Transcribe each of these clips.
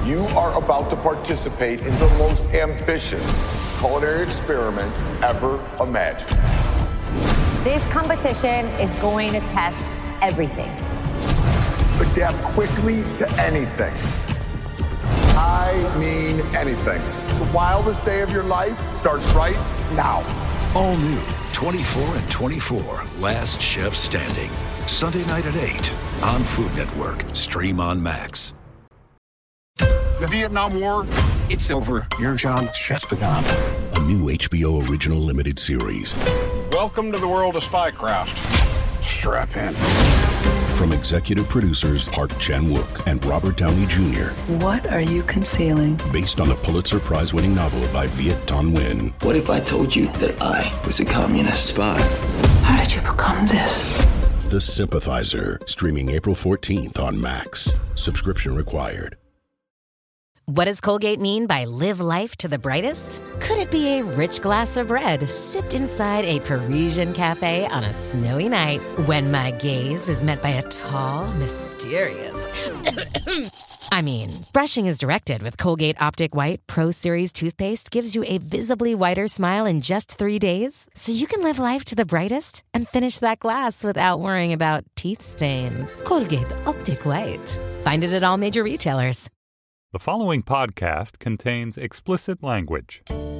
You are about to participate in the most ambitious culinary experiment ever imagined. This competition is going to test everything. Adapt quickly to anything. I mean anything. The wildest day of your life starts right now. All new 24 and 24, Last Chef Standing. Sunday night at 8 on Food Network. Stream on Max. The Vietnam War, it's over. Your job just begun. A new HBO original limited series. Welcome to the world of spycraft. Strap in. From executive producers Park Chan-wook and Robert Downey Jr. What are you concealing? Based on the Pulitzer Prize-winning novel by Viet Thanh Nguyen. What if I told you that I was a communist spy? How did you become this? The Sympathizer. Streaming April 14th on Max. Subscription required. What does Colgate mean by live life to the brightest? Could it be a rich glass of red sipped inside a Parisian cafe on a snowy night when my gaze is met by a tall, mysterious... I mean, brushing is directed with Colgate Optic White Pro Series toothpaste gives you a visibly whiter smile in just 3 days, so you can live life to the brightest and finish that glass without worrying about teeth stains. Colgate Optic White. Find it at all major retailers. The following podcast contains explicit language.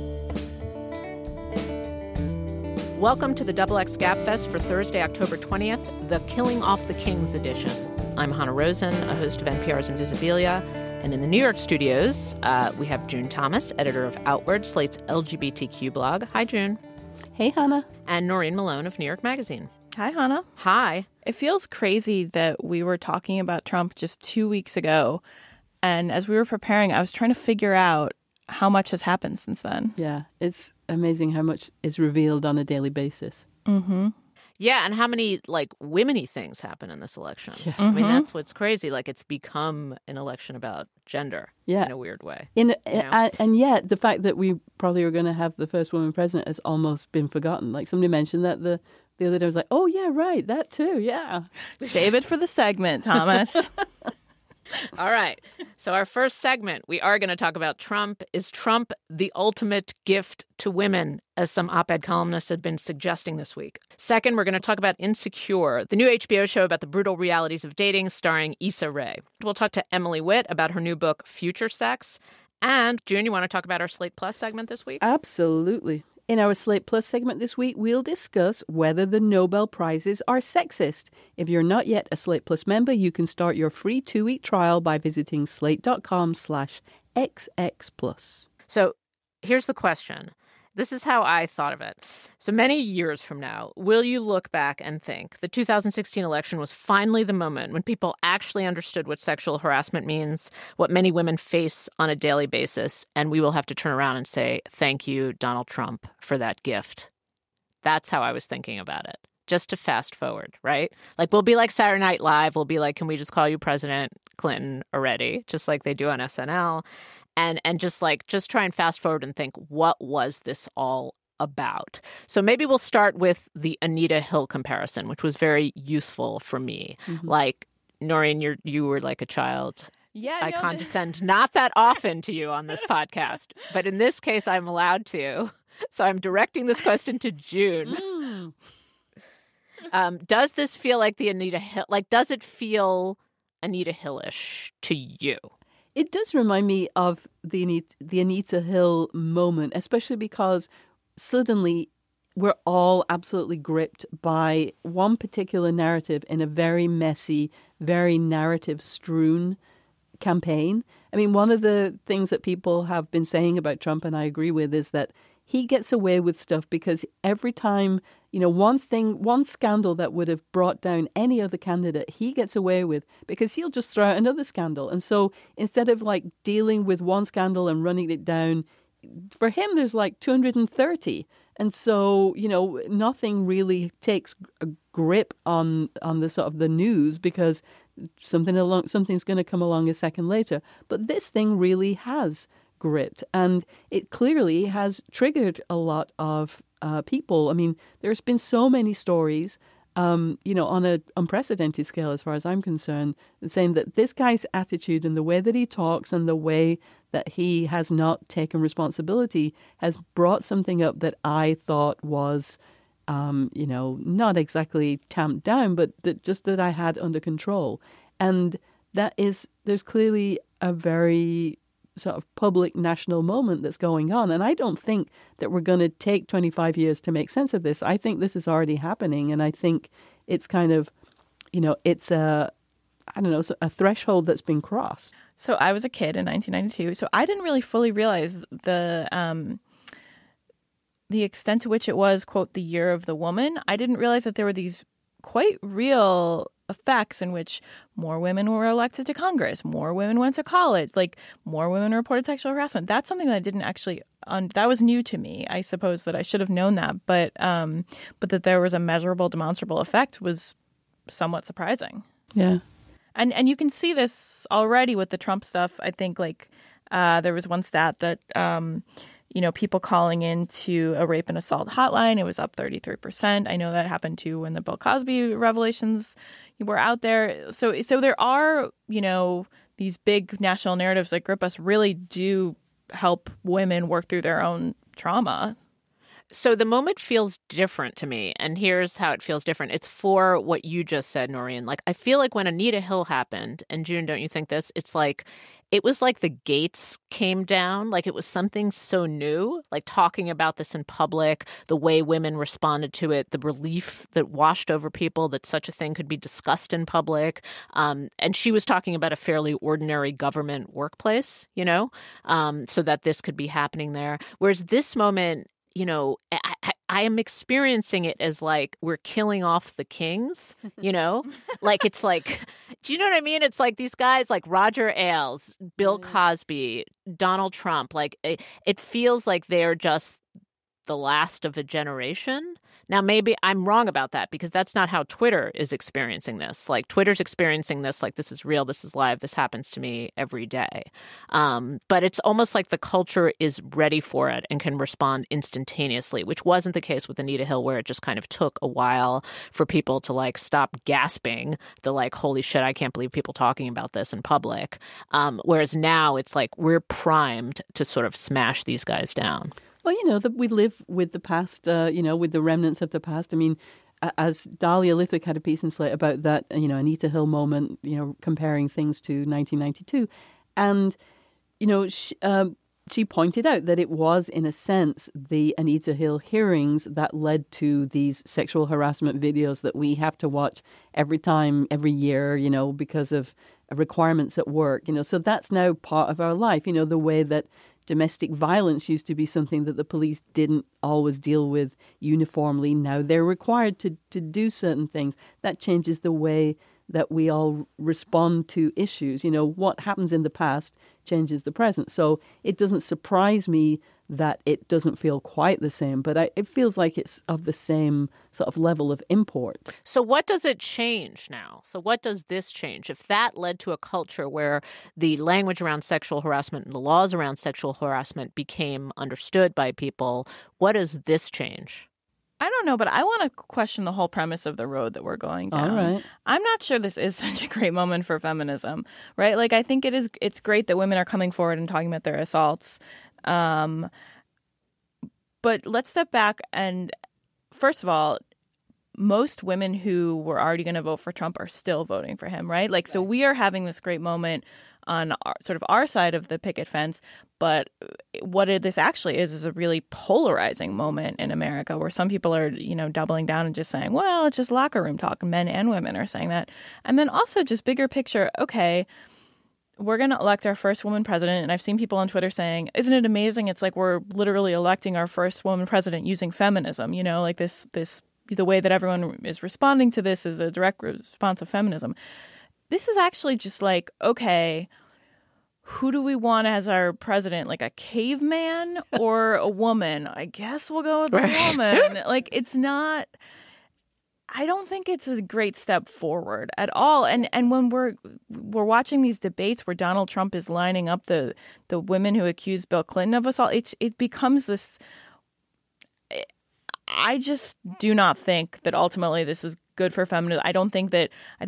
Welcome to the XX Gabfest for Thursday, October 20th, the Killing Off the Kings edition. I'm Hannah Rosen, a host of NPR's Invisibilia. And in the New York studios, we have June Thomas, editor of Outward, Slate's LGBTQ blog. Hi, June. Hey, Hannah. And Noreen Malone of New York Magazine. Hi, Hannah. Hi. It feels crazy that we were talking about Trump just 2 weeks ago. And as we were preparing, I was trying to figure out how much has happened since then. Yeah, it's amazing how much is revealed on a daily basis. Mm-hmm. Yeah, and how many, women-y things happen in this election. Yeah. Mm-hmm. I mean, that's what's crazy. It's become an election about gender in a weird way. And yet, the fact that we probably are going to have the first woman president has almost been forgotten. Like, somebody mentioned that the other day. I was like, oh, yeah, right, that too, yeah. Save it for the segment, Thomas. All right. So our first segment, we are going to talk about Trump. Is Trump the ultimate gift to women, as some op-ed columnists have been suggesting this week? Second, we're going to talk about Insecure, the new HBO show about the brutal realities of dating starring Issa Rae. We'll talk to Emily Witt about her new book, Future Sex. And, June, you want to talk about our Slate Plus segment this week? Absolutely. In our Slate Plus segment this week, we'll discuss whether the Nobel Prizes are sexist. If you're not yet a Slate Plus member, you can start your free 2-week trial by visiting slate.com/xxplus. So here's the question. This is how I thought of it. So many years from now, will you look back and think the 2016 election was finally the moment when people actually understood what sexual harassment means, what many women face on a daily basis, and we will have to turn around and say, thank you, Donald Trump, for that gift? That's how I was thinking about it. Just to fast forward, right? We'll be like Saturday Night Live. We'll be like, can we just call you President Clinton already? Just like they do on SNL. And just try and fast forward and think, what was this all about? So maybe we'll start with the Anita Hill comparison, which was very useful for me. Mm-hmm. Noreen, you were like a child. Yeah, I condescend not that often to you on this podcast, but in this case, I'm allowed to. So I'm directing this question to June. Does this feel like the Anita Hill? Does it feel Anita Hill-ish to you? It does remind me of the Anita Hill moment, especially because suddenly we're all absolutely gripped by one particular narrative in a very messy, very narrative-strewn campaign. I mean, one of the things that people have been saying about Trump, and I agree with, is that he gets away with stuff because every time, one scandal that would have brought down any other candidate, he gets away with because he'll just throw out another scandal. And so instead of dealing with one scandal and running it down, for him, there's 230. And so, nothing really takes a grip on the sort of the news because something's going to come along a second later. But this thing really has gripped, and it clearly has triggered a lot of people. I mean, there's been so many stories on an unprecedented scale as far as I'm concerned, saying that this guy's attitude and the way that he talks and the way that he has not taken responsibility has brought something up that I thought was, not exactly tamped down, but that I had under control. And there's clearly a very sort of public national moment that's going on. And I don't think that we're going to take 25 years to make sense of this. I think this is already happening. And I think it's kind of, it's a threshold that's been crossed. So I was a kid in 1992. So I didn't really fully realize the extent to which it was, quote, the year of the woman. I didn't realize that there were these quite real effects in which more women were elected to Congress, more women went to college, like more women reported sexual harassment. That's something that I didn't actually that was new to me. I suppose that I should have known that, but that there was a measurable, demonstrable effect was somewhat surprising. Yeah. And you can see this already with the Trump stuff. I think there was one stat that people calling into a rape and assault hotline, it was up 33%. I know that happened too when the Bill Cosby revelations were out there. So there are, these big national narratives that grip us really do help women work through their own trauma. So the moment feels different to me, and here's how it feels different. It's for what you just said, Noreen. I feel like when Anita Hill happened, and June, don't you think this? It was like the gates came down, like it was something so new, like talking about this in public, the way women responded to it, the relief that washed over people that such a thing could be discussed in public. And she was talking about a fairly ordinary government workplace, so that this could be happening there. Whereas this moment, I am experiencing it as like we're killing off the kings, it's like, do you know what I mean? It's like these guys like Roger Ailes, Bill Cosby, Donald Trump, it feels like they're just the last of a generation. Now, maybe I'm wrong about that because that's not how Twitter is experiencing this. Twitter's experiencing this like this is real, this is live, this happens to me every day. But it's almost like the culture is ready for it and can respond instantaneously, which wasn't the case with Anita Hill, where it just kind of took a while for people to stop gasping the holy shit, I can't believe people talking about this in public. Whereas now it's like we're primed to sort of smash these guys down. Well, that we live with the past, with the remnants of the past. I mean, as Dahlia Lithwick had a piece in Slate about that, Anita Hill moment, comparing things to 1992. And, she pointed out that it was, in a sense, the Anita Hill hearings that led to these sexual harassment videos that we have to watch every year, because of requirements at work. So that's now part of our life, the way that domestic violence used to be something that the police didn't always deal with uniformly. Now they're required to do certain things. That changes the way that we all respond to issues. What happens in the past changes the present. So it doesn't surprise me that it doesn't feel quite the same, but it feels like it's of the same sort of level of import. So what does it change now? So what does this change? If that led to a culture where the language around sexual harassment and the laws around sexual harassment became understood by people, what does this change? I don't know, but I want to question the whole premise of the road that we're going down. All right. I'm not sure this is such a great moment for feminism, right? I think it's great that women are coming forward and talking about their assaults. But let's step back and, first of all, most women who were already going to vote for Trump are still voting for him, right? So we are having this great moment on our side of the picket fence, but what this actually is a really polarizing moment in America where some people are, doubling down and just saying, well, it's just locker room talk. Men and women are saying that. And then also just bigger picture, okay, we're going to elect our first woman president. And I've seen people on Twitter saying, isn't it amazing? It's like we're literally electing our first woman president using feminism, this the way that everyone is responding to this is a direct response of feminism. This is actually just okay, who do we want as our president? A caveman or a woman? I guess we'll go with the woman. It's not, I don't think it's a great step forward at all. And when we're watching these debates where Donald Trump is lining up the women who accused Bill Clinton of assault, it becomes this. I just do not think that ultimately this is good for feminism. I think that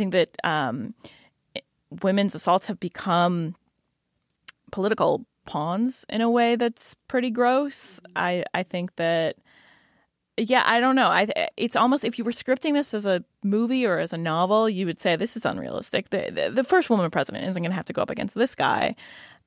women's assaults have become political pawns in a way that's pretty gross. I think that, yeah, I don't know. It's almost, if you were scripting this as a movie or as a novel, you would say this is unrealistic. The first woman president isn't going to have to go up against this guy.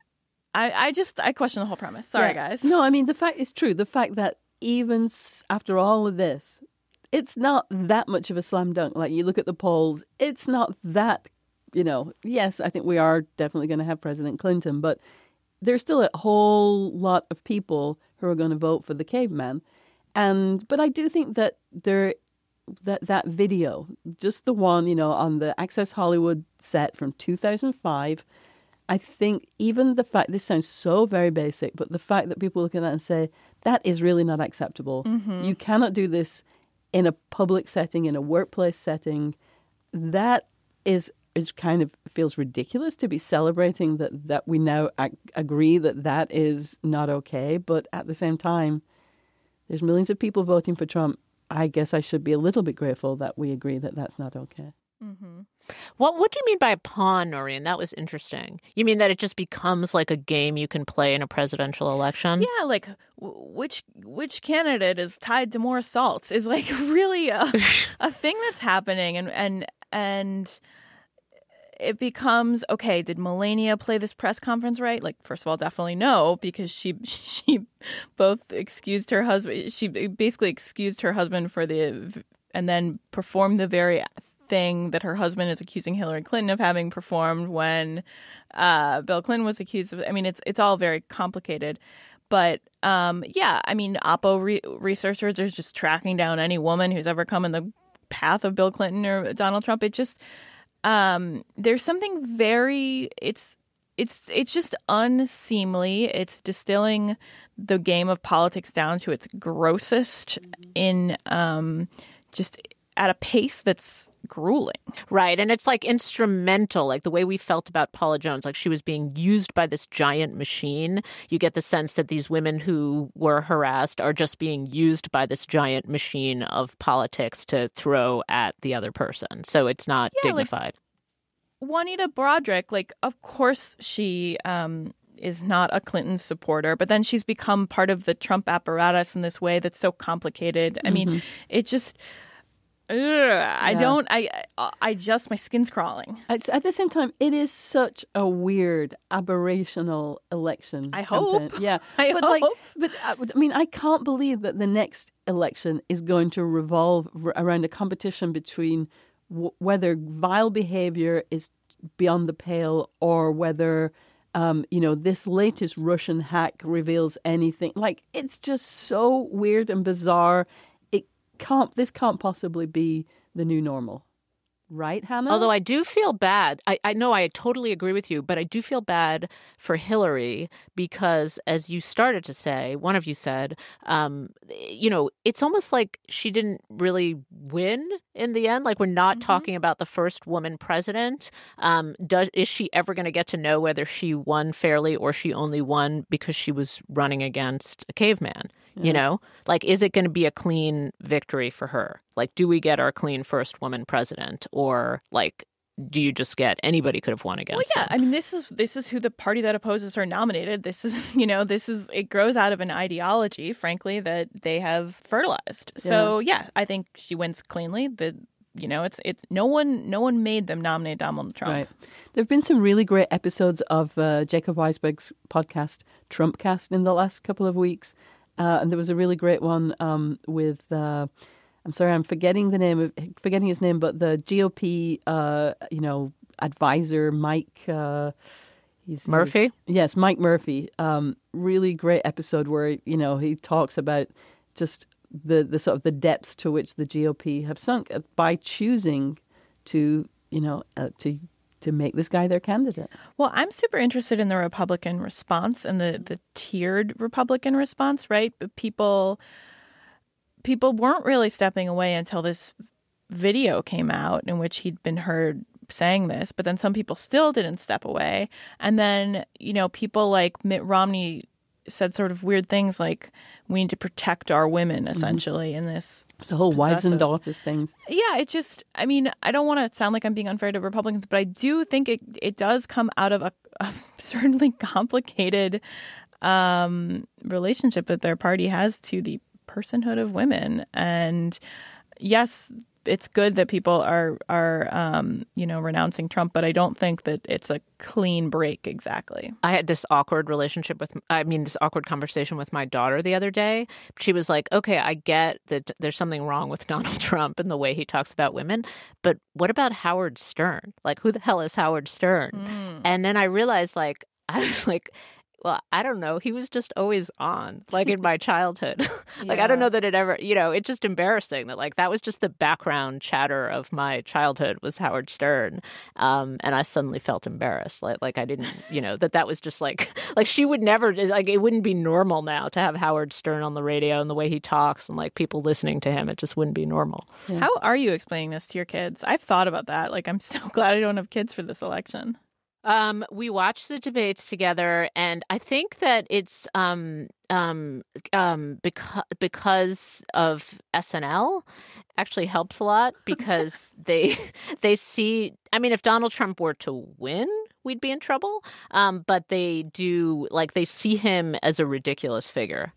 I question the whole premise. Sorry, guys. No, I mean, the fact is true. The fact that even after all of this, it's not that much of a slam dunk. Like, you look at the polls, it's not that, yes, I think we are definitely going to have President Clinton, but there's still a whole lot of people who are going to vote for the caveman. But I do think that that video, just the one, on the Access Hollywood set from 2005, I think even the fact, this sounds so very basic, but the fact that people look at that and say, that is really not acceptable. Mm-hmm. You cannot do this in a public setting, in a workplace setting. That is, it kind of feels ridiculous to be celebrating that we now agree that is not okay. But at the same time, there's millions of people voting for Trump. I guess I should be a little bit grateful that we agree that that's not okay. Mm-hmm. What do you mean by pawn, Noreen? That was interesting. You mean that it just becomes like a game you can play in a presidential election? Yeah, like which candidate is tied to more assaults is like really a thing that's happening, and it becomes, okay, did Melania play this press conference right? Like, first of all, definitely no, because she both excused her husband. She basically excused her husband and then performed the very thing that her husband is accusing Hillary Clinton of having performed when Bill Clinton was accused of. I mean, it's all very complicated. But yeah, I mean, Oppo researchers are just tracking down any woman who's ever come in the path of Bill Clinton or Donald Trump. It just there's something very it's just unseemly. It's distilling the game of politics down to its grossest in just at a pace that's grueling. Right. And it's like instrumental, like the way we felt about Paula Jones, like she was being used by this giant machine. You get the sense that these women who were harassed are just being used by this giant machine of politics to throw at the other person. So it's not dignified. Like Juanita Broaddrick, like, of course she is not a Clinton supporter, but then she's become part of the Trump apparatus in this way that's so complicated. I mean, it just... my skin's crawling. At the same time, it is such a weird, aberrational election. I hope. Yeah. I mean, I can't believe that the next election is going to revolve around a competition between whether vile behavior is beyond the pale or whether, this latest Russian hack reveals anything. Like, it's just so weird and bizarre. This can't possibly be the new normal. Right, Hannah? Although I do feel bad. I know I totally agree with you, but I do feel bad for Hillary because, as you started to say, one of you said, it's almost like she didn't really win in the end. Like, we're not talking about the first woman president. Is she ever going to get to know whether she won fairly or she only won because she was running against a caveman? Yeah. Like, is it going to be a clean victory for her? Like, do we get our clean first woman president? Or, like, do you just get anybody could have won against them? I mean, this is who the party that opposes her nominated. This is, it grows out of an ideology, frankly, that they have fertilized. Yeah. So, yeah, I think she wins cleanly. It's no one made them nominate Donald Trump. Right. There have been some really great episodes of Jacob Weisberg's podcast, Trumpcast, in the last couple of weeks. And there was a really great one with, I'm sorry, I'm forgetting his name, but the GOP, advisor, Mike. Murphy? Yes, Mike Murphy. Really great episode where, he talks about just the sort of the depths to which the GOP have sunk by choosing to make this guy their candidate. Well, I'm super interested in the Republican response and the tiered Republican response, right? But people weren't really stepping away until this video came out in which he'd been heard saying this, but then some people still didn't step away. And then, people like Mitt Romney said sort of weird things like we need to protect our women, essentially, in this. It's the whole wives and daughters things. Yeah, it just, I mean, I don't want to sound like I'm being unfair to Republicans, but I do think it does come out of a certainly complicated relationship that their party has to the personhood of women. And yes, it's good that people are renouncing Trump, but I don't think that it's a clean break exactly. I had this awkward conversation with my daughter the other day. She was like, okay, I get that there's something wrong with Donald Trump and the way he talks about women, but what about Howard Stern? Like, who the hell is Howard Stern? And then I realized, I was like, well, I don't know. He was just always on, in my childhood. I don't know that it ever, it's just embarrassing that, that was just the background chatter of my childhood was Howard Stern. And I suddenly felt embarrassed. I didn't, that was just she would never, it wouldn't be normal now to have Howard Stern on the radio and the way he talks and, people listening to him. It just wouldn't be normal. Yeah. How are you explaining this to your kids? I've thought about that. I'm so glad I don't have kids for this election. We watched the debates together, and I think that it's because of SNL actually helps a lot because they see. I mean, if Donald Trump were to win, we'd be in trouble. But they do they see him as a ridiculous figure.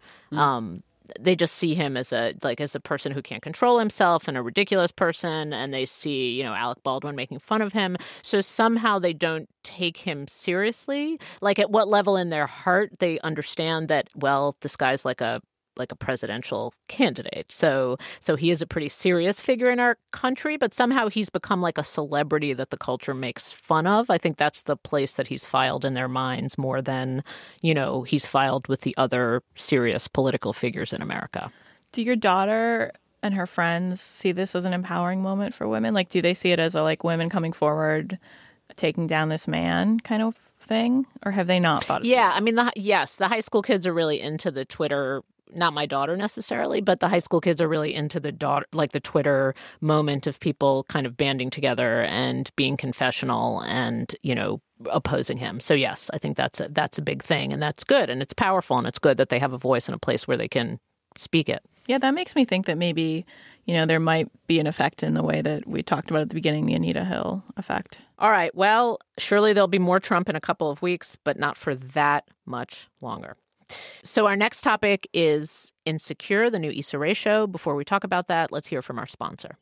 They just see him as a person who can't control himself and a ridiculous person, and they see, Alec Baldwin making fun of him. So somehow they don't take him seriously. At what level in their heart they understand that, well, this guy's like a presidential candidate. So he is a pretty serious figure in our country, but somehow he's become a celebrity that the culture makes fun of. I think that's the place that he's filed in their minds more than, he's filed with the other serious political figures in America. Do your daughter and her friends see this as an empowering moment for women? Do they see it as a women coming forward, taking down this man kind of thing? Or have they not thought of it? Yeah, I mean, the high school kids are really into the Twitter. Not my daughter necessarily, but the high school kids are really into the Twitter moment of people kind of banding together and being confessional and, opposing him. So yes, I think that's a big thing, and that's good, and it's powerful, and it's good that they have a voice and a place where they can speak it. Yeah, that makes me think that maybe, there might be an effect in the way that we talked about at the beginning, the Anita Hill effect. All right. Well, surely there'll be more Trump in a couple of weeks, but not for that much longer. So our next topic is Insecure, the new Issa Rae show. Before we talk about that, let's hear from our sponsor.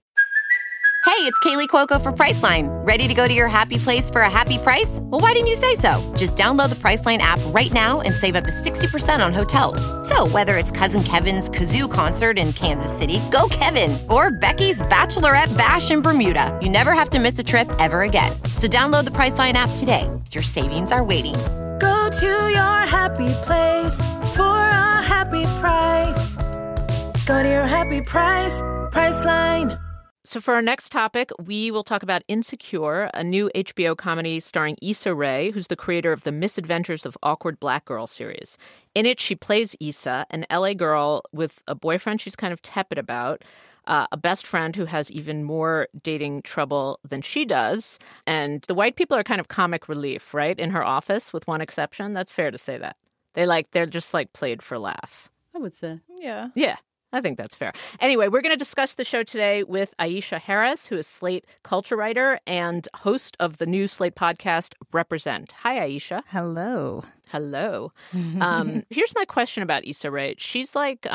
Hey, it's Kaylee Cuoco for Priceline. Ready to go to your happy place for a happy price? Well, why didn't you say so? Just download the Priceline app right now and save up to 60% on hotels. So whether it's Cousin Kevin's Kazoo Concert in Kansas City, go Kevin, or Becky's Bachelorette Bash in Bermuda, you never have to miss a trip ever again. So download the Priceline app today. Your savings are waiting. Go to your happy place for a happy price. Go to your happy price, Priceline. So for our next topic, we will talk about Insecure, a new HBO comedy starring Issa Rae, who's the creator of the Misadventures of Awkward Black Girl series. In it, she plays Issa, an LA girl with a boyfriend she's kind of tepid about, a best friend who has even more dating trouble than she does. And the white people are kind of comic relief, right? In her office, with one exception. That's fair to say that. They're just played for laughs. I would say. Yeah. Yeah. I think that's fair. Anyway, we're going to discuss the show today with Aisha Harris, who is Slate culture writer and host of the new Slate podcast, Represent. Hi, Aisha. Hello. Hello. Here's my question about Issa Rae. She's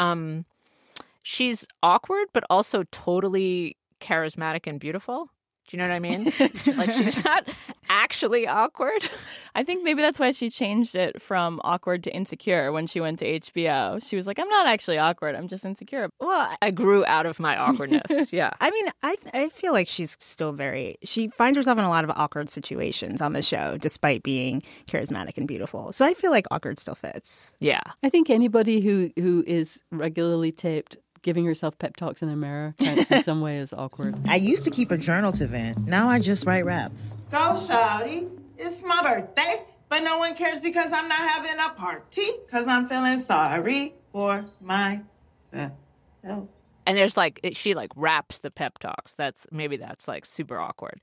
she's awkward, but also totally charismatic and beautiful. Do you know what I mean? She's not actually awkward. I think maybe that's why she changed it from awkward to insecure when she went to HBO. She was like, I'm not actually awkward. I'm just insecure. Well, I grew out of my awkwardness. Yeah. I mean, I feel like she's still she finds herself in a lot of awkward situations on the show, despite being charismatic and beautiful. So I feel like awkward still fits. Yeah. I think anybody who is regularly taped giving herself pep talks in the mirror counts in some way as awkward. I used to keep a journal to vent. Now I just write raps. Go, shawty. It's my birthday, but no one cares because I'm not having a party, because I'm feeling sorry for myself. And there's she raps the pep talks. That's super awkward.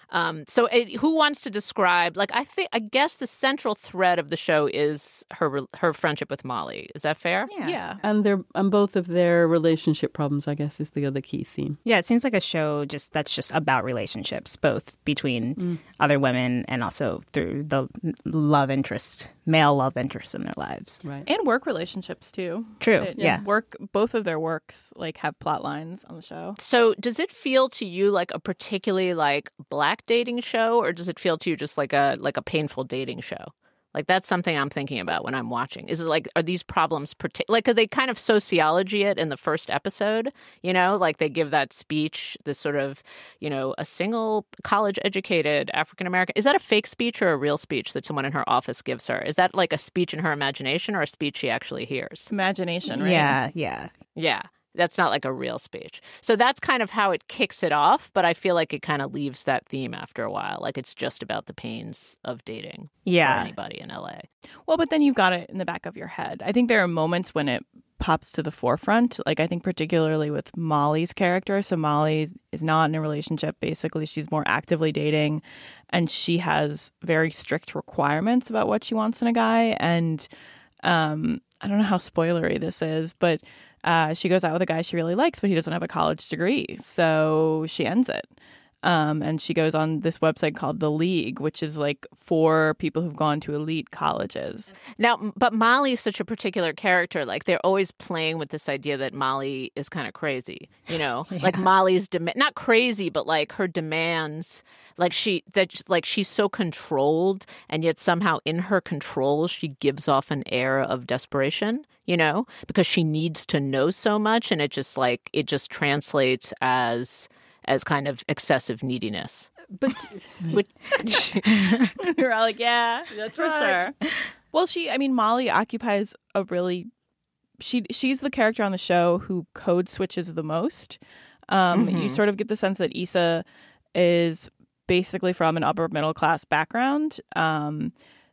So who wants to describe, like, I guess the central thread of the show is her friendship with Molly. Is that fair? Yeah. And both of their relationship problems, I guess, is the other key theme. Yeah, it seems like a show that's just about relationships, both between other women and also through the male love interest in their lives. Right. And work relationships too. True. Yeah. Both of their works like have plot lines on the show. So does it feel to you like a particularly like Black dating show, or does it feel to you just like a painful dating show? Like, that's something I'm thinking about when I'm watching. Is it like, are these problems like, are they kind of sociology it in the first episode? You know, like they give that speech, this sort of, you know, a single college educated African American. Is that a fake speech or a real speech that someone in her office gives her? Is that like a speech in her imagination or a speech she actually hears? Imagination, right? Yeah. That's not like a real speech. So that's kind of how it kicks it off, but I feel like it kind of leaves that theme after a while. Like it's just about the pains of dating for anybody in LA. Well, but then you've got it in the back of your head. I think there are moments when it pops to the forefront. Like I think particularly with Molly's character. So Molly is not in a relationship. Basically, she's more actively dating, and she has very strict requirements about what she wants in a guy. And I don't know how spoilery this is, but she goes out with a guy she really likes, but he doesn't have a college degree. So she ends it. And she goes on this website called The League, which is like for people who've gone to elite colleges. Now, but Molly is such a particular character. Like they're always playing with this idea that Molly is kind of crazy, you know, like Molly's not crazy, but like her demands, like she's so controlled, and yet somehow in her control, she gives off an air of desperation, you know, because she needs to know so much. And it just translates as kind of excessive neediness. But you're all like, yeah, that's for sure. Well, Molly occupies a really, she's the character on the show who code switches the most. You sort of get the sense that Issa is basically from an upper middle class background. And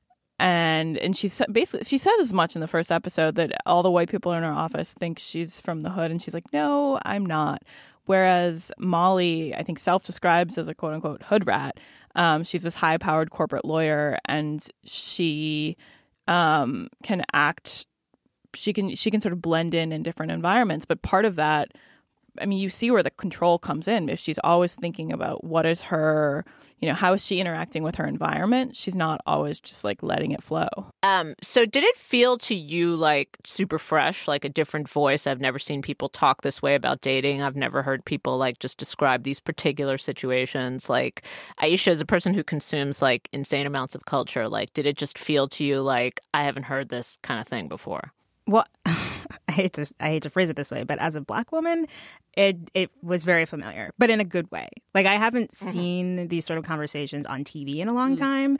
she says as much in the first episode that all the white people in her office think she's from the hood, and she's like, no, I'm not. Whereas Molly, I think, self-describes as a quote-unquote hood rat. She's this high-powered corporate lawyer, and she can act. She can sort of blend in different environments. But part of that, I mean, you see where the control comes in. If she's always thinking about what is her, you know, how is she interacting with her environment, she's not always just like letting it flow. So did it feel to you like super fresh, like a different voice? I've never seen people talk this way about dating. I've never heard people like just describe these particular situations. Like Aisha is a person who consumes like insane amounts of culture. Like, did it just feel to you like I haven't heard this kind of thing before? Well, I hate to phrase it this way, but as a Black woman, it was very familiar, but in a good way. Like I haven't seen these sort of conversations on TV in a long time.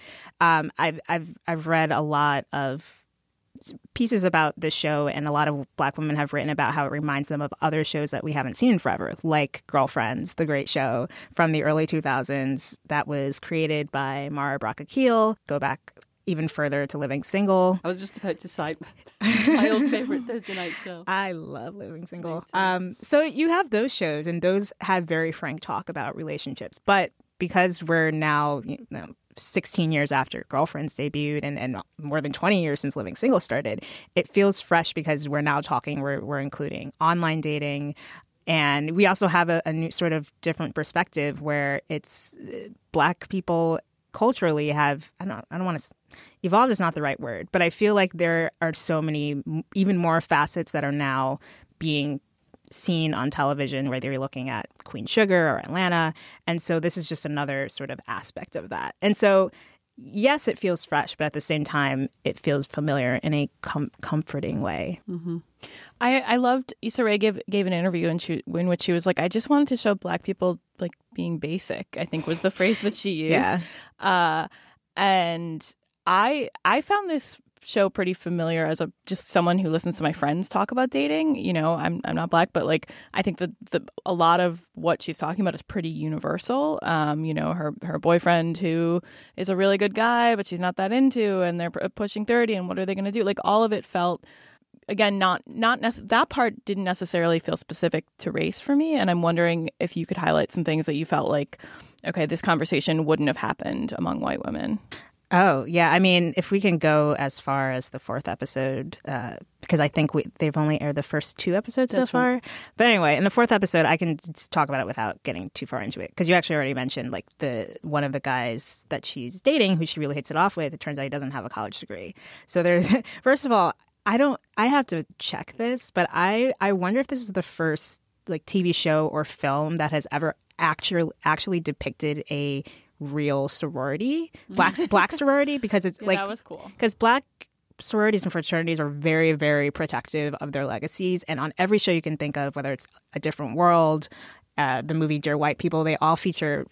I've read a lot of pieces about the show, and a lot of Black women have written about how it reminds them of other shows that we haven't seen in forever, like Girlfriends, the great show from the early 2000s that was created by Mara Brock Akil. Go back even further to Living Single. I was just about to cite my old favorite Thursday night show. I love Living Single. So you have those shows, and those have very frank talk about relationships. But because we're now 16 years after Girlfriends debuted and more than 20 years since Living Single started, it feels fresh because we're now talking, we're including online dating. And we also have a new sort of different perspective where it's Black people culturally have, I don't want to, evolved is not the right word, but I feel like there are so many even more facets that are now being seen on television, whether you're looking at Queen Sugar or Atlanta. And so this is just another sort of aspect of that. And so, yes, it feels fresh, but at the same time, it feels familiar in a comforting way. Mm-hmm. I loved Issa Rae gave an interview in which she was like, I just wanted to show Black people like being basic, I think was the phrase that she used. Yeah. And I found this show pretty familiar as just someone who listens to my friends talk about dating. You know, I'm not Black, but like I think that a lot of what she's talking about is pretty universal. You know, her boyfriend who is a really good guy, but she's not that into, and they're pushing 30, and what are they going to do? Like all of it felt again, that part didn't necessarily feel specific to race for me. And I'm wondering if you could highlight some things that you felt like, okay, this conversation wouldn't have happened among white women. Oh, yeah. I mean, if we can go as far as the 4th episode, because I think they've only aired the first 2 episodes so far. Right. But anyway, in the 4th episode, I can just talk about it without getting too far into it. Because you actually already mentioned, like, one of the guys that she's dating, who she really hits it off with, it turns out he doesn't have a college degree. So there's, first of all, I have to check this, but I wonder if this is the first, like, TV show or film that has ever actually depicted a real sorority, black sorority, because it's like, that was cool. Because black sororities and fraternities are very, very protective of their legacies, and on every show you can think of, whether it's A Different World, the movie Dear White People, they all feature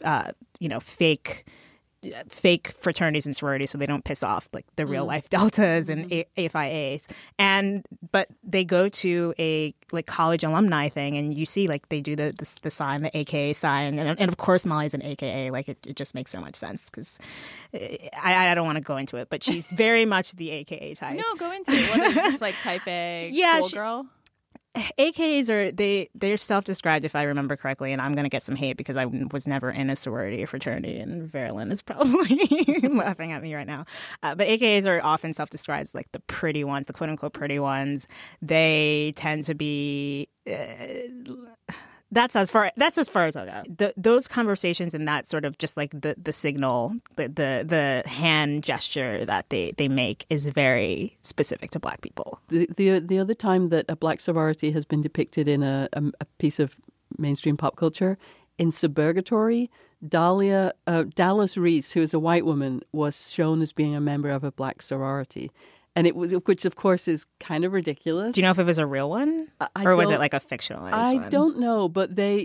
fake fraternities and sororities, so they don't piss off like the real life deltas and AFIAs. But they go to a like college alumni thing, and you see like they do the sign, the AKA sign, and of course Molly's an AKA. Like it just makes so much sense because I don't want to go into it, but she's very much the AKA type. No, go into it. What is this, like type A cool girl? AKAs they're self-described, if I remember correctly, and I'm going to get some hate because I was never in a sorority or fraternity, and Verilyn is probably laughing at me right now. But AKAs are often self-described as like the pretty ones, the quote-unquote pretty ones. They tend to be... That's as far as I go. Those conversations and that sort of just like the signal, the hand gesture that they make is very specific to Black people. The other time that a Black sorority has been depicted in a piece of mainstream pop culture, in Suburgatory, Dallas Reese, who is a white woman, was shown as being a member of a Black sorority. And which of course is kind of ridiculous. Do you know if it was a real one, or was it like a fictionalized one? I don't know, but there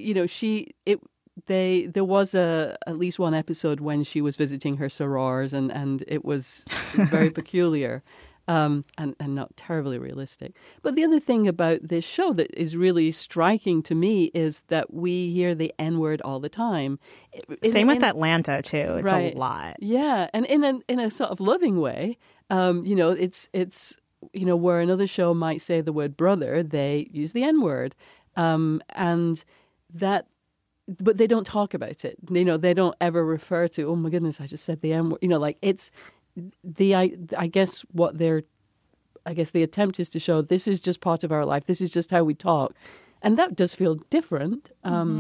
was at least one episode when she was visiting her sorors, and it was very peculiar, and not terribly realistic. But the other thing about this show that is really striking to me is that we hear the N-word all the time. Same with Atlanta too. It's a lot. Yeah, and in a sort of loving way. It's where another show might say the word brother, they use the N-word, but they don't talk about it. They don't ever refer to, oh my goodness, I just said the N-word. It's I guess the attempt is to show this is just part of our life. This is just how we talk, and that does feel different.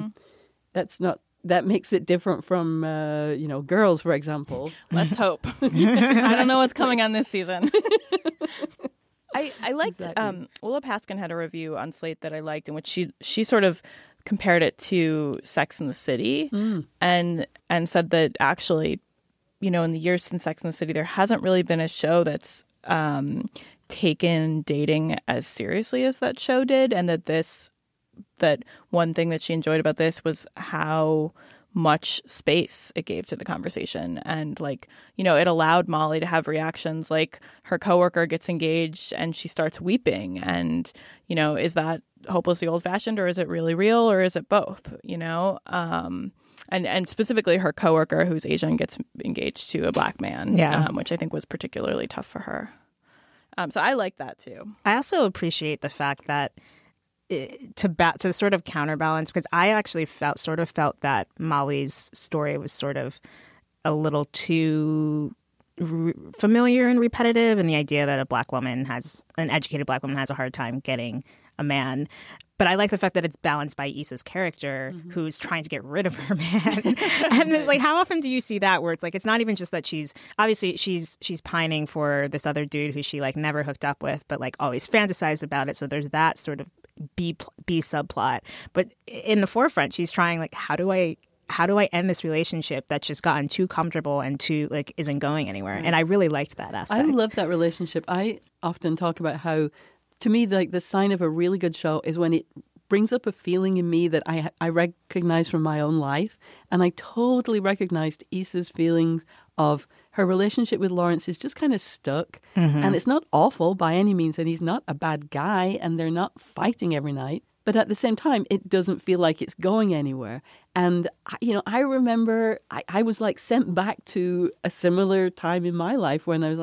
That makes it different from, Girls, for example. Let's hope. I don't know what's coming on this season. I liked, Willa Paskin had a review on Slate that I liked, in which she sort of compared it to Sex and the City and said that actually, in the years since Sex and the City, there hasn't really been a show that's taken dating as seriously as that show did, and that one thing that she enjoyed about this was how much space it gave to the conversation. And it allowed Molly to have reactions like her coworker gets engaged and she starts weeping. And, is that hopelessly old fashioned, or is it really real, or is it both? And specifically her coworker, who's Asian, gets engaged to a Black man, which I think was particularly tough for her. So I like that too. I also appreciate the fact that to sort of counterbalance, because I actually felt that Molly's story was sort of a little too familiar and repetitive, and the idea that an educated Black woman has a hard time getting a man. But I like the fact that it's balanced by Issa's character, who's trying to get rid of her man. And it's like, how often do you see that where it's like, it's not even just that she's pining for this other dude who she like never hooked up with, but like always fantasized about it. So there's that sort of B subplot. But in the forefront, she's trying like, how do I end this relationship that's just gotten too comfortable and too like isn't going anywhere? And I really liked that aspect. I love that relationship. I often talk about how, to me, like the sign of a really good show is when it brings up a feeling in me that I recognize from my own life. And I totally recognized Issa's feelings of her relationship with Lawrence is just kind of stuck. And it's not awful by any means. And he's not a bad guy. And they're not fighting every night. But at the same time, it doesn't feel like it's going anywhere. And, I remember I was like sent back to a similar time in my life when I was like,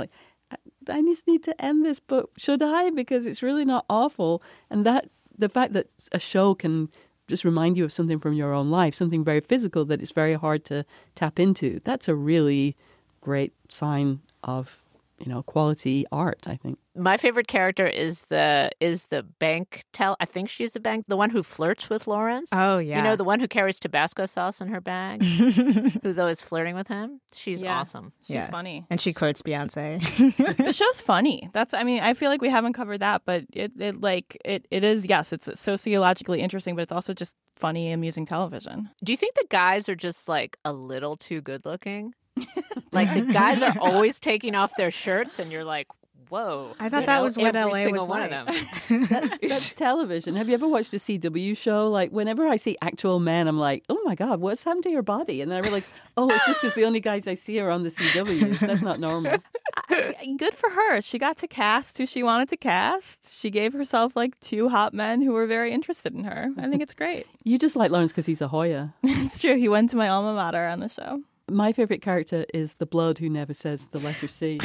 I just need to end this, but should I? Because it's really not awful. And that the fact that a show can just remind you of something from your own life, something very physical that it's very hard to tap into, that's a really great sign of, quality art, I think. My favorite character is the bank I think she's the bank, the one who flirts with Lawrence. Oh, yeah. The one who carries Tabasco sauce in her bag, who's always flirting with him. She's awesome. She's funny. And she quotes Beyonce. The show's funny. I feel like we haven't covered that, but it is, yes, it's sociologically interesting, but it's also just funny, amusing television. Do you think the guys are just like a little too good looking? Like the guys are always taking off their shirts and you're like, whoa. I thought that was what every LA single was one like. of them. That's television. Have you ever watched a CW show? Like, whenever I see actual men, I'm like, oh my God, what's happened to your body? And then I realize, oh, it's just because the only guys I see are on the CW. That's not normal. Good for her. She got to cast who she wanted to cast. She gave herself like 2 hot men who were very interested in her. I think it's great. You just like Lawrence because he's a Hoya. It's true. He went to my alma mater on the show. My favorite character is the blood who never says the letter C.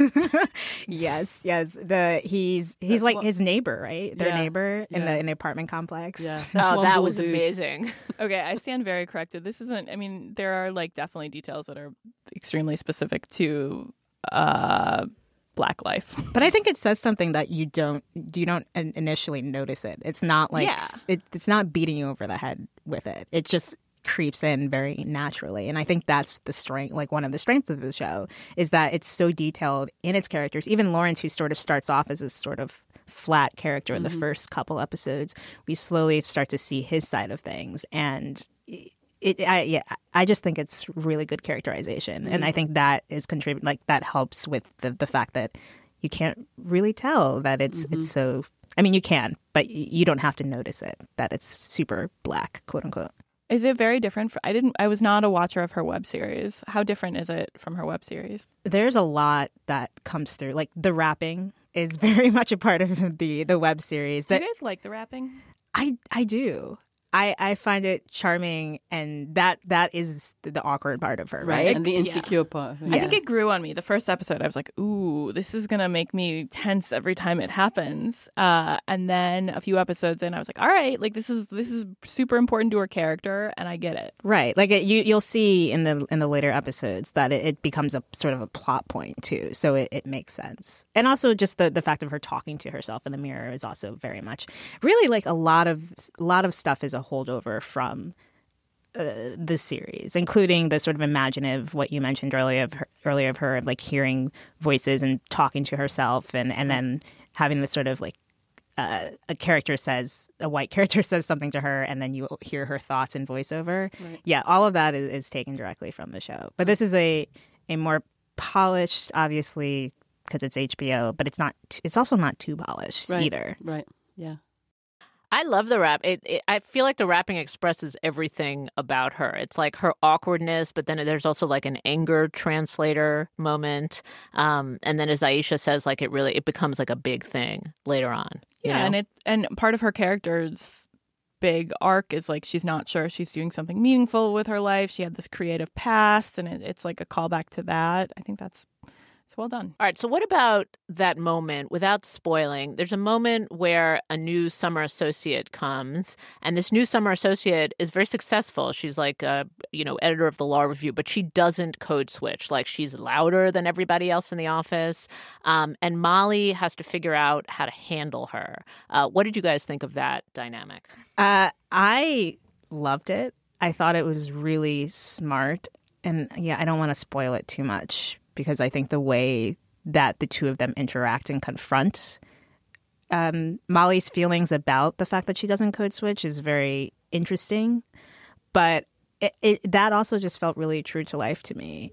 Yes. He's like his neighbor, right? Their neighbor in the apartment complex. Yeah. That was amazing. Okay, I stand very corrected. This isn't. I mean, there are like definitely details that are extremely specific to Black life, but I think it says something that you don't initially notice it. It's not like it's not beating you over the head with it. It just creeps in very naturally, and I think that's the strength. Like one of the strengths of the show is that it's so detailed in its characters. Even Lawrence, who sort of starts off as a sort of flat character in the first couple episodes, we slowly start to see his side of things, and I just think it's really good characterization, and I think that is contributing. Like that helps with the fact that you can't really tell that it's so. I mean, you can, but you don't have to notice it that it's super black, quote unquote. Is it very different? I was not a watcher of her web series. How different is it from her web series? There's a lot that comes through. Like the rapping is very much a part of the web series. Do you guys like the rapping? I do. I find it charming, and that is the awkward part of her, right? And the insecure part. I think it grew on me. The first episode, I was like, ooh, this is going to make me tense every time it happens. And then a few episodes in, I was like, all right, like this is super important to her character, and I get it. Right. Like you'll see in the later episodes that it becomes a sort of a plot point too. So it makes sense. And also just the fact of her talking to herself in the mirror is also very much really like a lot of stuff is a holdover from the series, including the sort of imaginative, what you mentioned earlier of her like hearing voices and talking to herself, and then having this sort of like a white character says something to her, and then you hear her thoughts in voiceover. Right. Yeah, all of that is taken directly from the show. But this is a more polished, obviously, because it's HBO, but it's also not too polished either. Right. Yeah. I love the rap. I feel like the rapping expresses everything about her. It's like her awkwardness, but then there's also like an anger translator moment. And then as Aisha says, like it becomes like a big thing later on. Yeah, and part of her character's big arc is like she's not sure she's doing something meaningful with her life. She had this creative past, and it's like a callback to that. I think it's well done. All right. So what about that moment, without spoiling? There's a moment where a new summer associate comes, and this new summer associate is very successful. She's like editor of the law review, but she doesn't code switch. Like she's louder than everybody else in the office. And Molly has to figure out how to handle her. What did you guys think of that dynamic? I loved it. I thought it was really smart. And I don't want to spoil it too much, because I think the way that the two of them interact and confront Molly's feelings about the fact that she doesn't code switch is very interesting. But that also just felt really true to life to me.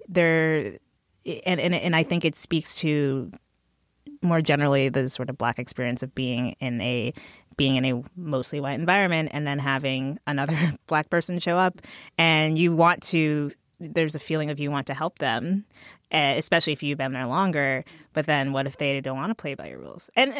And I think it speaks to more generally the sort of Black experience of being in a mostly white environment, and then having another Black person show up, and there's a feeling of you want to help them, especially if you've been there longer. But then what if they don't want to play by your rules? And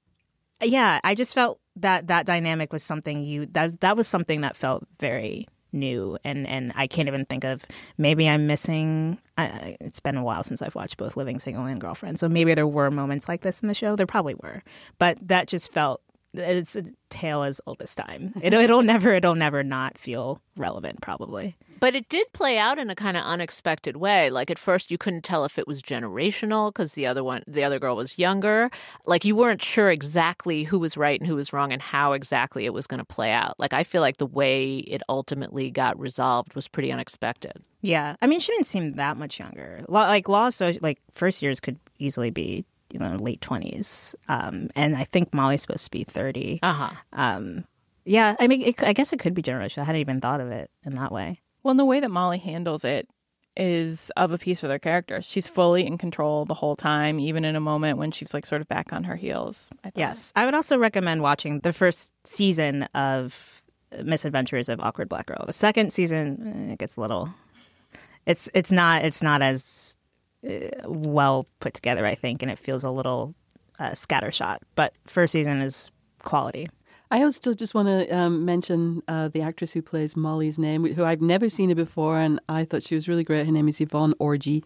I just felt that dynamic was something that was something that felt very new. And I can't even think of, maybe I'm missing, it's been a while since I've watched both Living Single and Girlfriend. So maybe there were moments like this in the show. There probably were. But that just felt, it's a tale as old as time. It'll never not feel relevant, probably. But it did play out in a kind of unexpected way. Like at first you couldn't tell if it was generational because the other girl was younger. Like you weren't sure exactly who was right and who was wrong and how exactly it was going to play out. Like I feel like the way it ultimately got resolved was pretty unexpected. Yeah. I mean, she didn't seem that much younger. Like first years could easily be, late 20s. And I think Molly's supposed to be 30. Yeah. I mean, I guess it could be generational. I hadn't even thought of it in that way. Well, and the way that Molly handles it is of a piece with her character. She's fully in control the whole time, even in a moment when she's like sort of back on her heels. Yes. I would also recommend watching the first season of Misadventures of Awkward Black Girl. The second season, it gets a little... It's not as well put together, I think, and it feels a little scattershot. But first season is quality. I also just want to mention the actress who plays Molly's name, who I've never seen her before, and I thought she was really great. Her name is Yvonne Orji,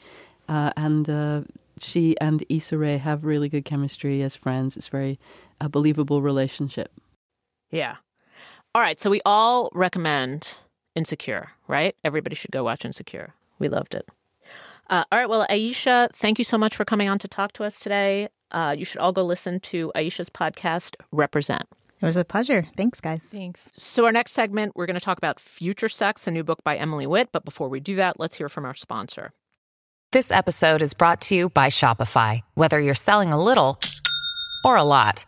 and she and Issa Rae have really good chemistry as friends. It's a believable relationship. Yeah. All right, so we all recommend Insecure, right? Everybody should go watch Insecure. We loved it. All right, well, Aisha, thank you so much for coming on to talk to us today. You should all go listen to Aisha's podcast, Represent. It was a pleasure. Thanks, guys. Thanks. So our next segment, we're going to talk about Future Sex, a new book by Emily Witt. But before we do that, let's hear from our sponsor. This episode is brought to you by Shopify. Whether you're selling a little or a lot,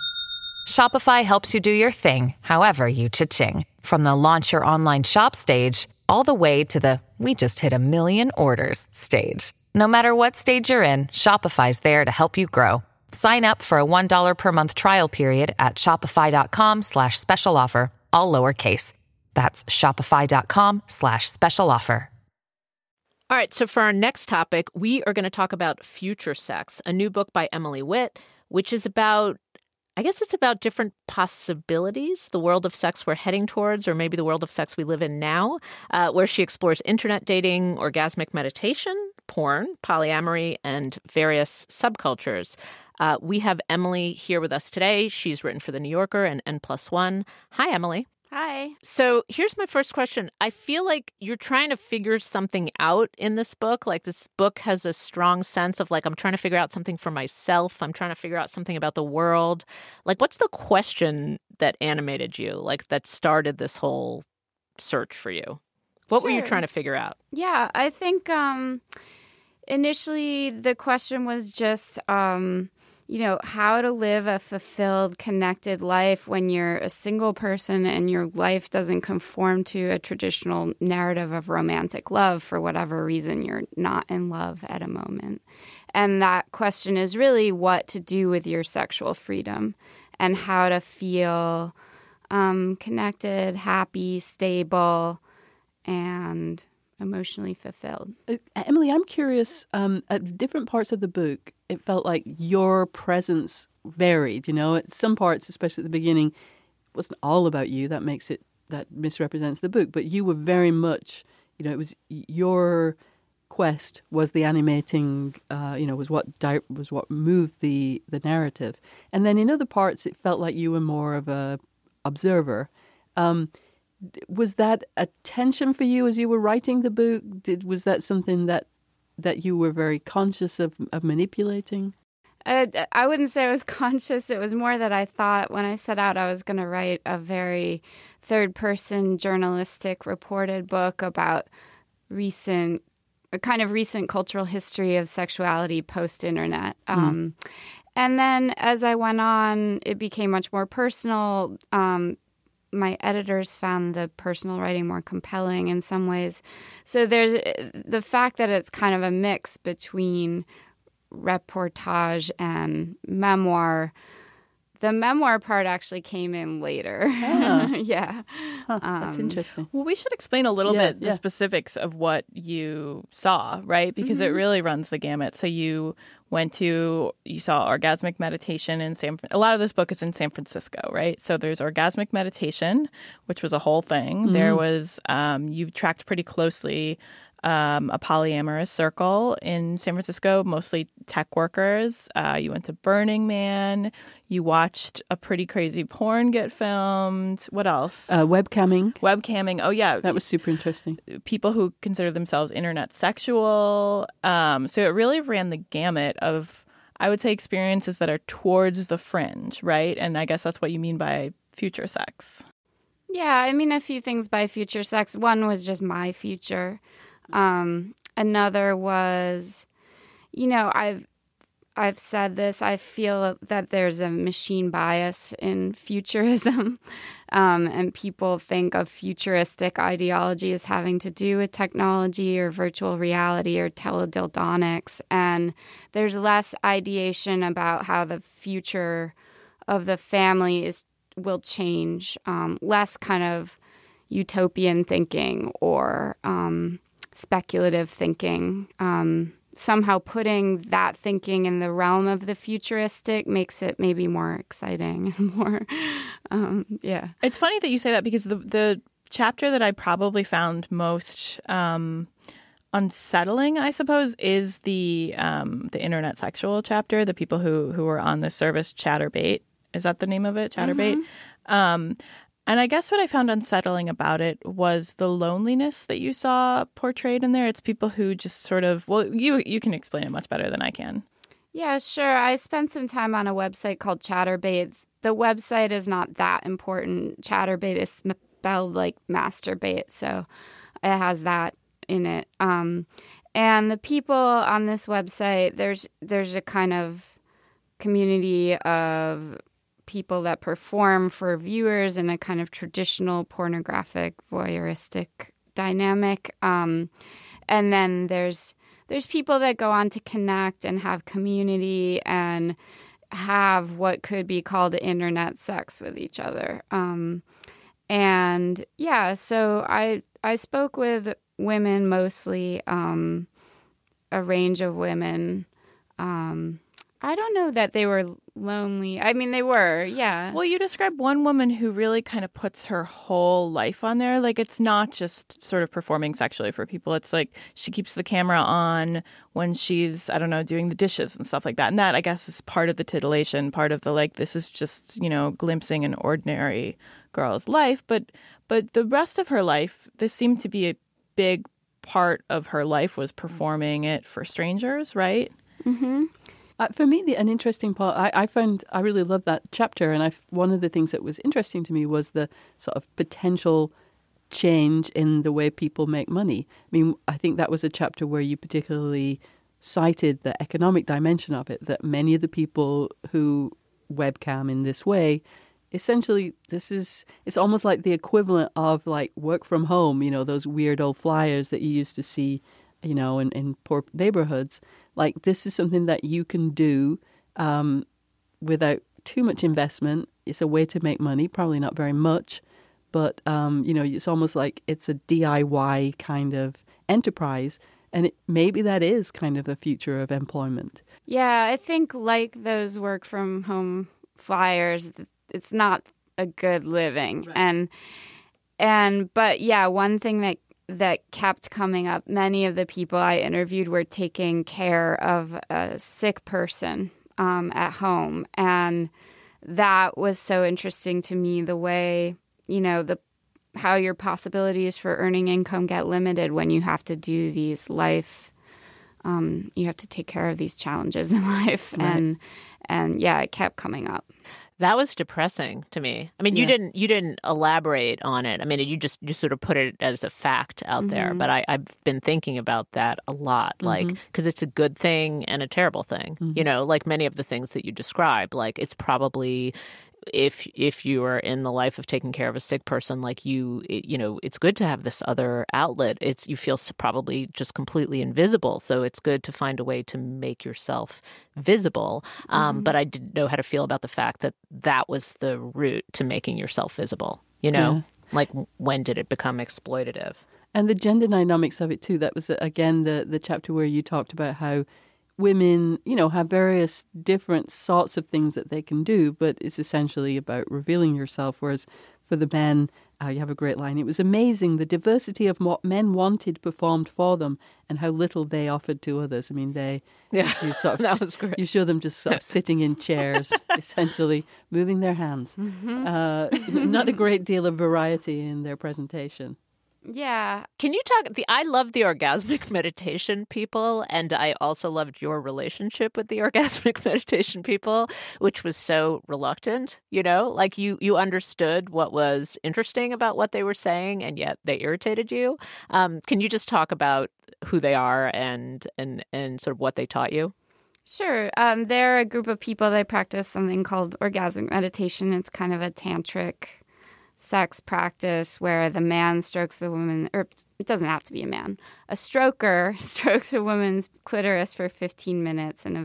Shopify helps you do your thing, however you cha-ching. From the launch your online shop stage, all the way to the we just hit 1 million orders stage. No matter what stage you're in, Shopify's there to help you grow. Sign up for a $1 per month trial period at shopify.com/special offer, all lowercase. That's shopify.com/special offer. All right, so for our next topic, we are going to talk about Future Sex, a new book by Emily Witt, which is about, I guess it's about different possibilities, the world of sex we're heading towards, or maybe the world of sex we live in now, where she explores internet dating, orgasmic meditation, porn, polyamory, and various subcultures. We have Emily here with us today. She's written for The New Yorker and N+1. Hi, Emily. Hi. So here's my first question. I feel like you're trying to figure something out in this book. Like this book has a strong sense of like, I'm trying to figure out something for myself. I'm trying to figure out something about the world. Like, what's the question that animated you? Like that started this whole search for you? What were you trying to figure out? Yeah, I think initially the question was just, how to live a fulfilled, connected life when you're a single person and your life doesn't conform to a traditional narrative of romantic love for whatever reason you're not in love at a moment. And that question is really what to do with your sexual freedom and how to feel connected, happy, stable, and emotionally fulfilled. Emily, I'm curious, at different parts of the book, it felt like your presence varied, At some parts, especially at the beginning, it wasn't all about you. That misrepresents the book. But you were very much, it was your quest was the animating, was what moved the narrative. And then in other parts, it felt like you were more of a observer. Was that a tension for you as you were writing the book? Was that something that you were very conscious of manipulating? I wouldn't say I was conscious. It was more that I thought when I set out I was going to write a very third-person journalistic reported book about a kind of recent cultural history of sexuality post-internet. And then as I went on, it became much more personal. My editors found the personal writing more compelling in some ways. So there's the fact that it's kind of a mix between reportage and memoir. The memoir part actually came in later. Oh. Yeah. That's interesting. Well, we should explain a little bit the specifics of what you saw, right? Because it really runs the gamut. So you saw orgasmic meditation in a lot of this book is in San Francisco, right? So there's orgasmic meditation, which was a whole thing. There was, you tracked pretty closely a polyamorous circle in San Francisco, mostly tech workers. You went to Burning Man. You watched a pretty crazy porn get filmed. What else? Webcamming. Oh, yeah. That was super interesting. People who consider themselves internet sexual. So it really ran the gamut of, I would say, experiences that are towards the fringe, right? And I guess that's what you mean by future sex. Yeah, I mean, a few things by future sex. One was just my future. Another was, I've said this, I feel that there's a machine bias in futurism, and people think of futuristic ideology as having to do with technology or virtual reality or teledildonics, and there's less ideation about how the future of the family will change, less kind of utopian thinking or speculative thinking. Somehow putting that thinking in the realm of the futuristic makes it maybe more exciting and more, yeah. It's funny that you say that because the chapter that I probably found most unsettling, I suppose, is the internet sexual chapter. The people who were on the service Chaturbate. Is that the name of it? Chaturbate. And I guess what I found unsettling about it was the loneliness that you saw portrayed in there. It's people who just sort of, well, you can explain it much better than I can. Yeah, sure. I spent some time on a website called Chaturbate. The website is not that important. Chaturbate is spelled like masturbate, so it has that in it. And the people on this website, there's a kind of community of people that perform for viewers in a kind of traditional pornographic voyeuristic dynamic. And then there's people that go on to connect and have community and have what could be called internet sex with each other. And yeah, so I spoke with women mostly, a range of women. I don't know that they were lonely. I mean, they were, yeah. Well, you describe one woman who really kind of puts her whole life on there. Like, it's not just sort of performing sexually for people. It's like she keeps the camera on when she's, I don't know, doing the dishes and stuff like that. And that, I guess, is part of the titillation, part of the, like, this is just, glimpsing an ordinary girl's life. But the rest of her life, this seemed to be a big part of her life was performing it for strangers, right? Mm-hmm. For me, an interesting part, I really loved that chapter. And one of the things that was interesting to me was the sort of potential change in the way people make money. I mean, I think that was a chapter where you particularly cited the economic dimension of it, that many of the people who webcam in this way, essentially, it's almost like the equivalent of like work from home, those weird old flyers that you used to see, in poor neighborhoods. Like, this is something that you can do without too much investment. It's a way to make money, probably not very much, but, it's almost like it's a DIY kind of enterprise. And maybe that is kind of a future of employment. Yeah, I think like those work from home flyers, it's not a good living. Right. But yeah, one thing that kept coming up, many of the people I interviewed were taking care of a sick person at home. And that was so interesting to me, the way, how your possibilities for earning income get limited when you have to do these life, you have to take care of these challenges in life. Right. And yeah, it kept coming up. That was depressing to me. I mean, you didn't elaborate on it. I mean, you just sort of put it as a fact out there. But I've been thinking about that a lot, like, because it's a good thing and a terrible thing. Like many of the things that you described, like it's probably if you are in the life of taking care of a sick person, like it's good to have this other outlet. You feel probably just completely invisible. So it's good to find a way to make yourself visible. But I didn't know how to feel about the fact that was the route to making yourself visible. Like when did it become exploitative? And the gender dynamics of it too. That was, again, the chapter where you talked about how women, have various different sorts of things that they can do, but it's essentially about revealing yourself. Whereas for the men, you have a great line. It was amazing the diversity of what men wanted performed for them and how little they offered to others. I mean, that was great. You show them just sort of sitting in chairs, essentially moving their hands. Not a great deal of variety in their presentation. Yeah. Can you talk? I love the orgasmic meditation people, and I also loved your relationship with the orgasmic meditation people, which was so reluctant, like you understood what was interesting about what they were saying, and yet they irritated you. Can you just talk about who they are and sort of what they taught you? Sure. They're a group of people that practice something called orgasmic meditation. It's kind of a tantric sex practice where the man strokes the woman, or it doesn't have to be a man. A stroker strokes a woman's clitoris for 15 minutes she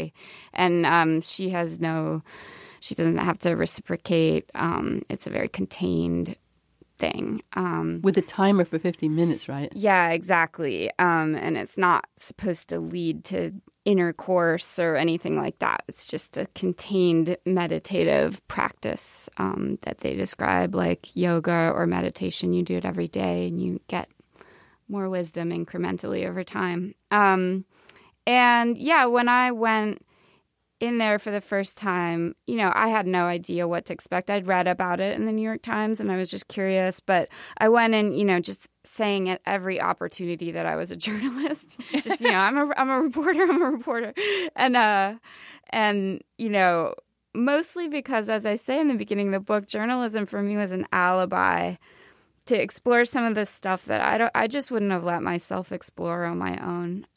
doesn't have to reciprocate. It's a very contained thing. With a timer for 15 minutes, right? Yeah, exactly. And it's not supposed to lead to intercourse or anything like that. It's just a contained meditative practice that they describe like yoga or meditation. You do it every day and you get more wisdom incrementally over time. And yeah, when I went in there for the first time, I had no idea what to expect. I'd read about it in the New York Times and I was just curious, but I went in, just saying at every opportunity that I was a journalist. Just, I'm a reporter. And mostly because, as I say in the beginning of the book, journalism for me was an alibi to explore some of the stuff that I just wouldn't have let myself explore on my own.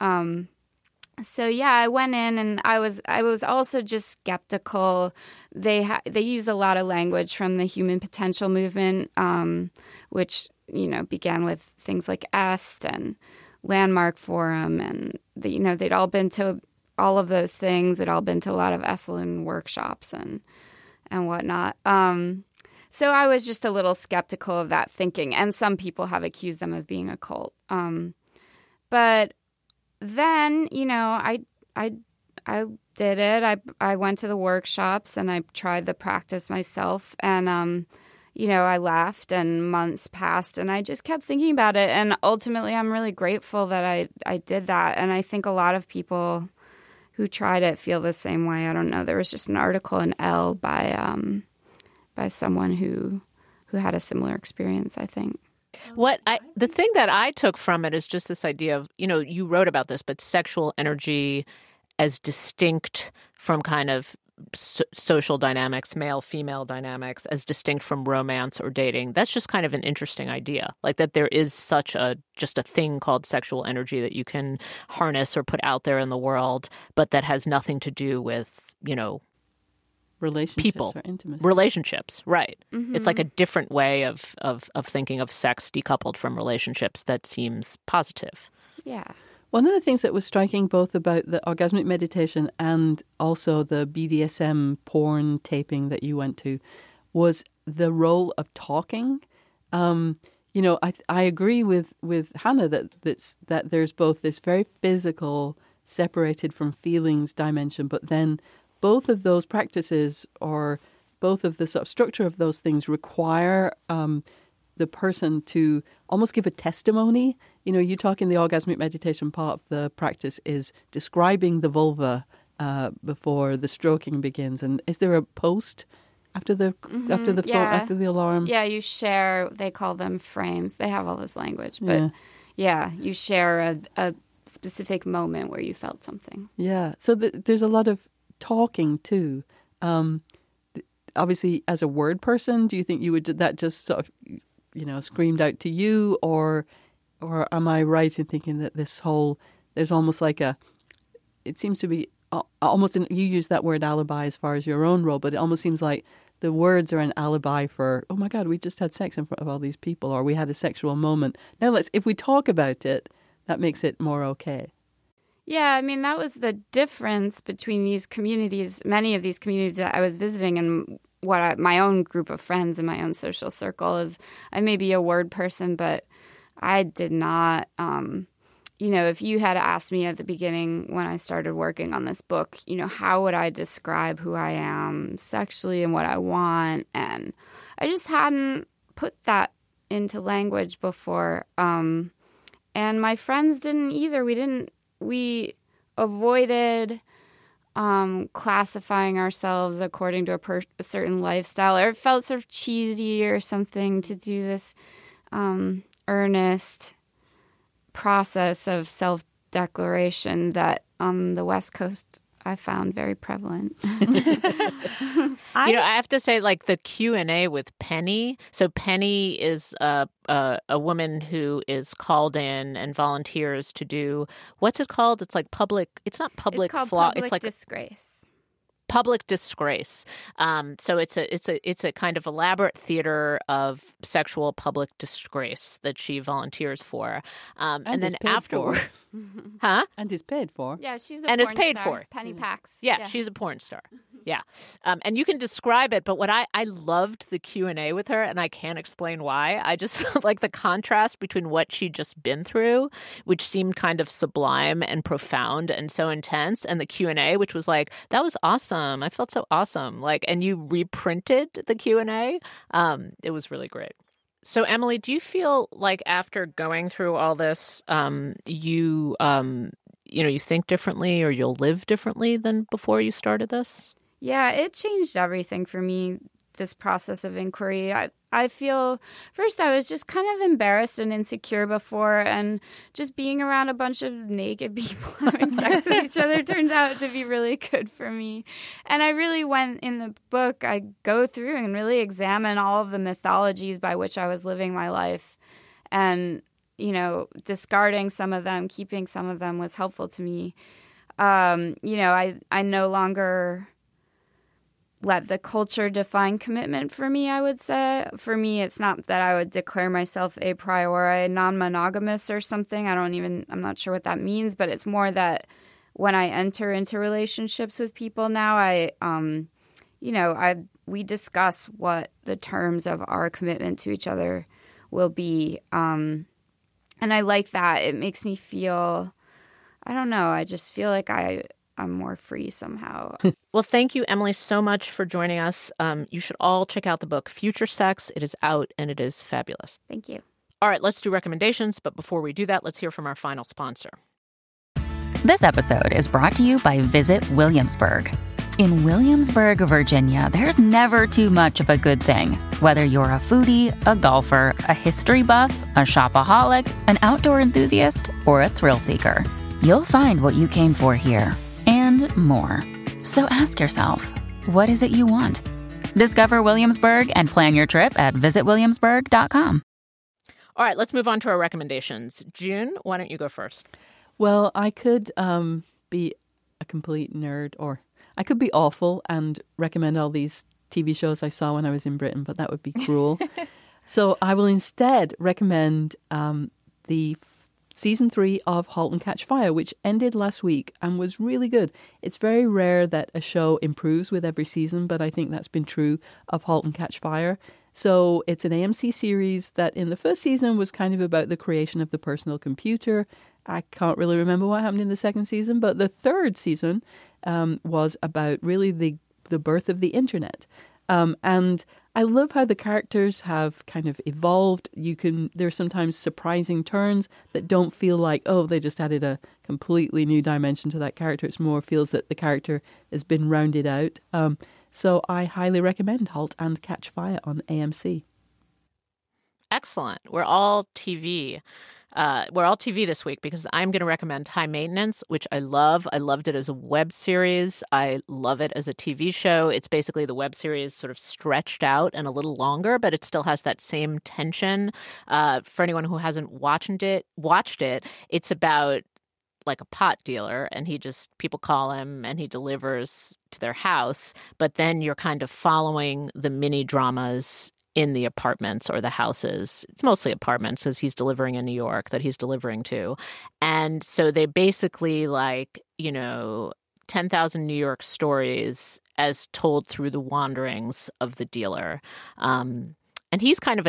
So yeah, I went in and I was also just skeptical. They use a lot of language from the human potential movement, which began with things like EST and Landmark Forum, and they'd all been to all of those things. They'd all been to a lot of Esalen workshops and whatnot. So I was just a little skeptical of that thinking, and some people have accused them of being a cult. But then, I did it. I went to the workshops and I tried the practice myself. And, I left and months passed and I just kept thinking about it. And ultimately, I'm really grateful that I did that. And I think a lot of people who tried it feel the same way. I don't know. There was just an article in Elle by someone who had a similar experience, I think. The thing that I took from it is just this idea of, you wrote about this, but sexual energy as distinct from kind of social dynamics, male-female dynamics, as distinct from romance or dating. That's just kind of an interesting idea, like that there is just a thing called sexual energy that you can harness or put out there in the world, but that has nothing to do with, relationships people or intimacy. Relationships, right. Mm-hmm. It's like a different way of thinking of sex decoupled from relationships that seems positive. Yeah. One of the things that was striking both about the orgasmic meditation and also the BDSM porn taping that you went to was the role of talking. I agree with Hannah that there's both this very physical, separated from feelings dimension, but then both of those practices or both of the sort of structure of those things require the person to almost give a testimony. You talk in the orgasmic meditation part of the practice is describing the vulva before the stroking begins. And is there a post after the after the alarm? Yeah, you share. They call them frames. They have all this language, but you share a specific moment where you felt something. Yeah, so there's a lot of talking too. Obviously, as a word person, do you think you would that just sort of, screamed out to you, or am I right in thinking that there's almost like it seems to be almost, you use that word alibi as far as your own role, but it almost seems like the words are an alibi for, oh my God, we just had sex in front of all these people, or we had a sexual moment. Now if we talk about it, that makes it more okay. Yeah, I mean, that was the difference between these communities, many of these communities that I was visiting, and my own group of friends in my own social circle is, I may be a word person, but I did not, if you had asked me at the beginning when I started working on this book, how would I describe who I am sexually and what I want? And I just hadn't put that into language before. And my friends didn't either. We avoided classifying ourselves according to a certain lifestyle, or it felt sort of cheesy or something to do this earnest process of self-declaration that on the West Coast I found very prevalent. I have to say, like, the Q&A with Penny. So Penny is a woman who is called in and volunteers to do, what's it called? It's like public. It's not public. It's called public disgrace. Public disgrace. So it's a kind of elaborate theater of sexual public disgrace that she volunteers for. And then afterward, huh? And is paid for. Yeah, she's a and porn is paid star. for. Penny Pax. Yeah, she's a porn star. Yeah. And you can describe it, but what I loved the Q&A with her, and I can't explain why. I just like the contrast between what she'd just been through, which seemed kind of sublime and profound and so intense, and the Q&A, which was like, that was awesome. I felt so awesome. Like, and you reprinted the Q&A. It was really great. So, Emily, do you feel like after going through all this, you think differently, or you'll live differently than before you started this? Yeah, it changed everything for me, this process of inquiry. I feel, first I was just kind of embarrassed and insecure before, and just being around a bunch of naked people having sex with each other turned out to be really good for me. And I really went, in the book, I go through and really examine all of the mythologies by which I was living my life. And, discarding some of them, keeping some of them was helpful to me. I no longer let the culture define commitment for me, I would say. For me, it's not that I would declare myself a priori non-monogamous or something. I'm not sure what that means, but it's more that when I enter into relationships with people now, we discuss what the terms of our commitment to each other will be. And I like that. It makes me feel, I don't know, I just feel like I'm more free somehow. Well, thank you, Emily, so much for joining us. You should all check out the book Future Sex. It is out and it is fabulous. Thank you. All right, let's do recommendations. But before we do that, let's hear from our final sponsor. This episode is brought to you by Visit Williamsburg. In Williamsburg, Virginia, there's never too much of a good thing. Whether you're a foodie, a golfer, a history buff, a shopaholic, an outdoor enthusiast, or a thrill seeker, you'll find what you came for here and more. So ask yourself, what is it you want? Discover Williamsburg and plan your trip at visitwilliamsburg.com. All right, let's move on to our recommendations. June, why don't you go first? Well, I could be a complete nerd, or I could be awful and recommend all these TV shows I saw when I was in Britain, but that would be cruel. So I will instead recommend the Season 3 of *Halt and Catch Fire*, which ended last week and was really good. It's very rare that a show improves with every season, but I think that's been true of *Halt and Catch Fire*. So it's an AMC series that in the first season was kind of about the creation of the personal computer. I can't really remember what happened in the second season, but the third season was about really the birth of the internet. And I love how the characters have kind of evolved. There's sometimes surprising turns that don't feel like, oh, they just added a completely new dimension to that character. It's more feels that the character has been rounded out. So I highly recommend *Halt and Catch Fire* on AMC. Excellent. We're all TV. We're all TV this week because I'm going to recommend High Maintenance, which I love. I loved it as a web series. I love it as a TV show. It's basically the web series sort of stretched out and a little longer, but it still has that same tension. For anyone who hasn't watched it, it's about like a pot dealer, and people call him and he delivers to their house. But then you're kind of following the mini dramas in the apartments or the houses. It's mostly apartments because he's delivering in New York that he's delivering to. And so they basically 10,000 New York stories as told through the wanderings of the dealer. And he's kind of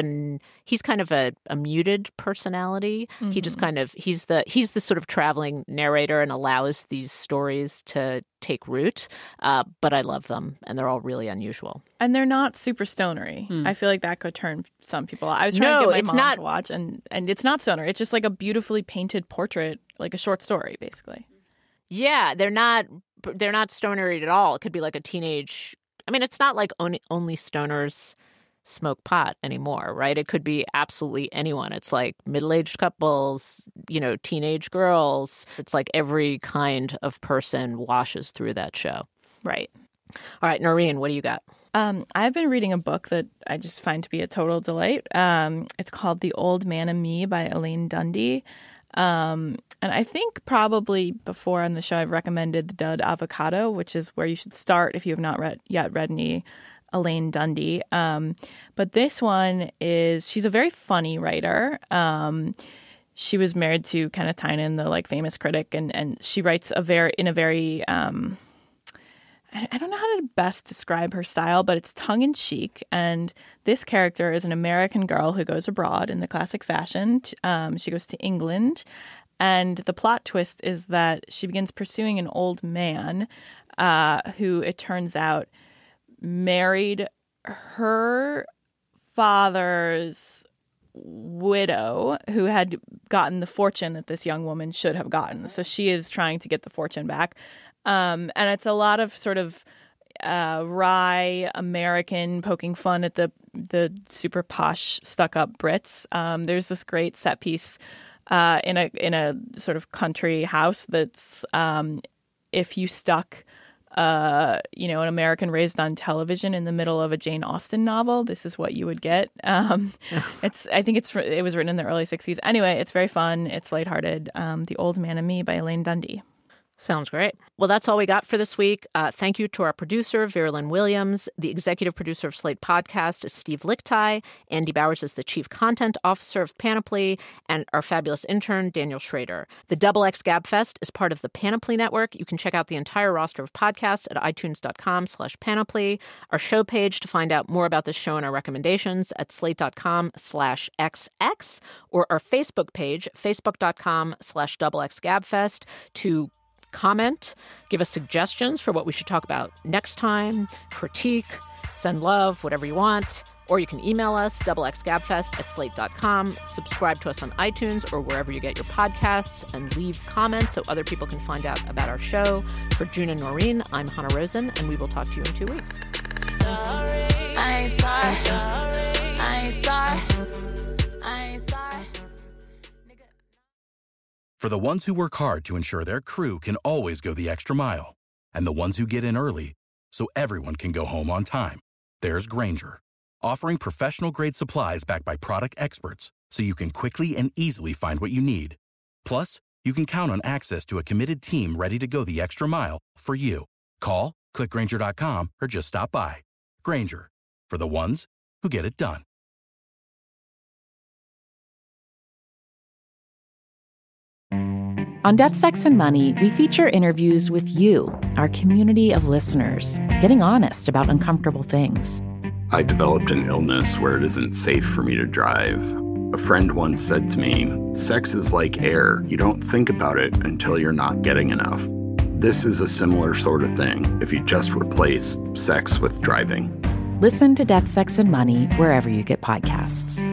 a muted personality. Mm-hmm. He just he's the sort of traveling narrator and allows these stories to take root. But I love them, and they're all really unusual. And they're not super stonery. I feel like that could turn some people off. I was trying to get my mom to watch, and it's not stoner. It's just like a beautifully painted portrait, like a short story, basically. Yeah, they're not stonery at all. It could be like a teenage. I mean, it's not like only stoners smoke pot anymore, right? It could be absolutely anyone. It's like middle-aged couples, teenage girls. It's like every kind of person washes through that show. Right. All right, Noreen, what do you got? I've been reading a book that I just find to be a total delight. It's called The Old Man and Me by Elaine Dundee. And I think probably before on the show I've recommended The Dud Avocado, which is where you should start if you have not yet read any Elaine Dundee. But this one she's a very funny writer. She was married to Kenneth Tynan, the famous critic, and she writes I don't know how to best describe her style, but it's tongue-in-cheek. And this character is an American girl who goes abroad in the classic fashion. She goes to England. And the plot twist is that she begins pursuing an old man who, it turns out, married her father's widow, who had gotten the fortune that this young woman should have gotten. So she is trying to get the fortune back. And it's a lot of sort of wry American poking fun at the super posh, stuck-up Brits. There's this great set piece in a sort of country house that's if you stuck an American raised on television in the middle of a Jane Austen novel, this is what you would get. I think it was written in the early 60s. Anyway, it's very fun. It's lighthearted. The Old Man and Me by Elaine Dundee. Sounds great. Well, that's all we got for this week. Thank you to our producer, Vera Lynn Williams. The executive producer of Slate Podcast is Steve Lichtai. Andy Bowers is the chief content officer of Panoply. And our fabulous intern, Daniel Schrader. The XX Gabfest is part of the Panoply Network. You can check out the entire roster of podcasts at itunes.com/panoply. Our show page to find out more about this show and our recommendations at slate.com/XX, or our Facebook page, facebook.com/XXGabfest, to comment, give us suggestions for what we should talk about next time, critique, send love, whatever you want. Or you can email us, xxgabfest@slate.com. Subscribe to us on iTunes or wherever you get your podcasts, and leave comments so other people can find out about our show. For June and Noreen, I'm Hannah Rosen, and we will talk to you in 2 weeks. Sorry, I ain't sorry. I ain't sorry. I ain't sorry. For the ones who work hard to ensure their crew can always go the extra mile, and the ones who get in early so everyone can go home on time, there's Grainger, offering professional-grade supplies backed by product experts so you can quickly and easily find what you need. Plus, you can count on access to a committed team ready to go the extra mile for you. Call, click Grainger.com, or just stop by. Grainger, for the ones who get it done. On Death, Sex, and Money, we feature interviews with you, our community of listeners, getting honest about uncomfortable things. I developed an illness where it isn't safe for me to drive. A friend once said to me, sex is like air. You don't think about it until you're not getting enough. This is a similar sort of thing if you just replace sex with driving. Listen to Death, Sex, and Money wherever you get podcasts.